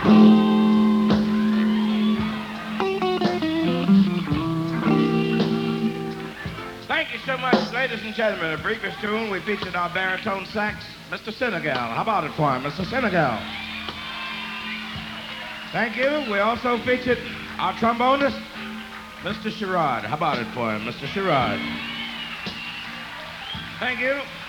Thank you so much, ladies and gentlemen. A previous tune, we featured our baritone sax, Mr. Senegal. How about it for him, Mr. Senegal? Thank you. We also featured our trombonist, Mr. Sherrod. How about it for him, Mr. Sherrod? Thank you.